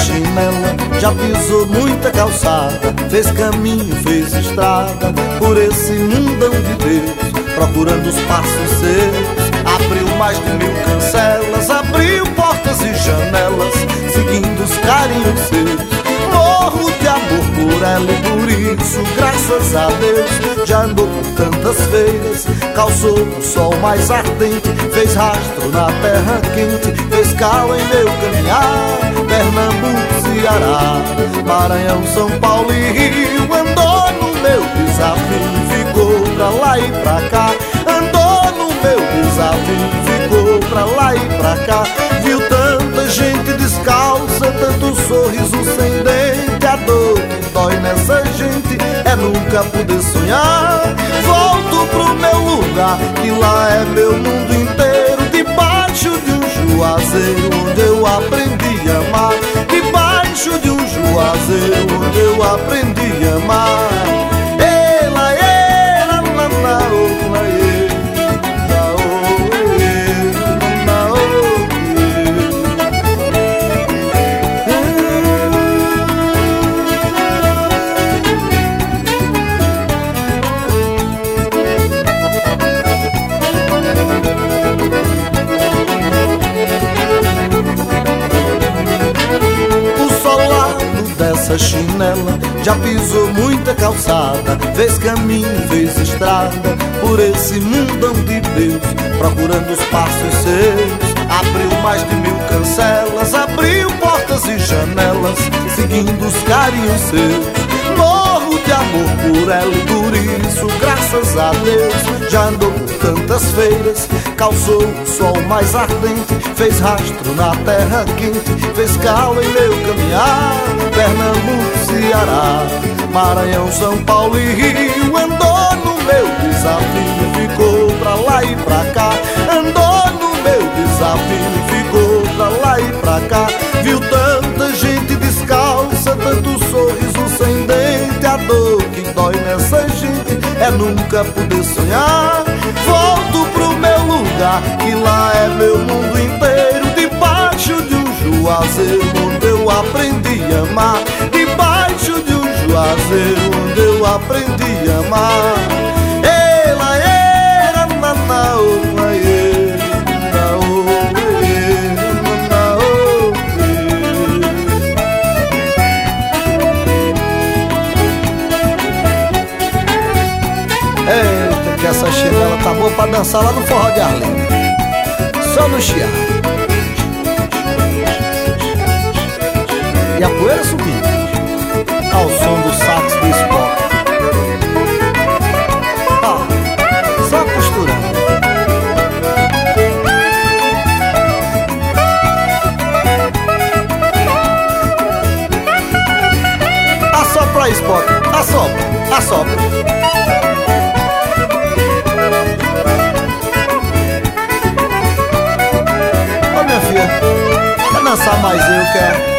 chinela, já pisou muita calçada, fez caminho, fez estrada por esse mundão de Deus, procurando os passos seus. Abriu mais de 1000 cancelas, abriu portas e janelas, seguindo os carinhos seus. Morro de amor por ela e por isso, graças a Deus, já andou por tantas feiras, calçou o sol mais ardente, fez rastro na terra quente, fez cal em meu caminhar. Pernambuco, Ceará, Maranhão, São Paulo e Rio, andou no meu desafio, ficou pra lá e pra cá. Andou no meu desafio, ficou pra lá e pra cá. Viu tanta gente descalça, tanto sorriso sem dente. A dor que dói nessa gente é nunca poder sonhar. Volto pro meu lugar, que lá é meu mundo inteiro, debaixo de um juazeiro onde eu aprendi a amar. Debaixo de um juazeiro onde eu aprendi a amar. Ela, ela, na, na, essa chinela já pisou muita calçada, fez caminho, fez estrada por esse mundão de Deus, procurando os passos seus. Abriu mais de 1000 cancelas, abriu portas e janelas, seguindo os carinhos seus. Morro de amor por ela e por isso, graças a Deus, já andou por tantas feiras, calçou o sol mais ardente, fez rastro na terra quente, fez cal em meu caminhar. Pernambuco, Ceará, Maranhão, São Paulo e Rio, andou no meu desafio, ficou pra lá e pra cá. Andou no meu desafio, ficou pra lá e pra cá. Viu tanta gente descalça, tanto sorriso sem dente. A dor que dói nessa gente é nunca poder sonhar. Volto pro meu lugar, que lá é meu mundo inteiro, debaixo de um juazeiro onde eu aprendi a amar. Debaixo de um juazeiro onde eu aprendi a amar. Ela era na na Eita, que essa chinela tá boa pra dançar lá no forró de Arlindo, só no chiar e a poeira subindo ao som do sax do Spock. Só costurando. Assopra, Spock, assopra, assopra. Ô minha filha, quer dançar mais eu, quer?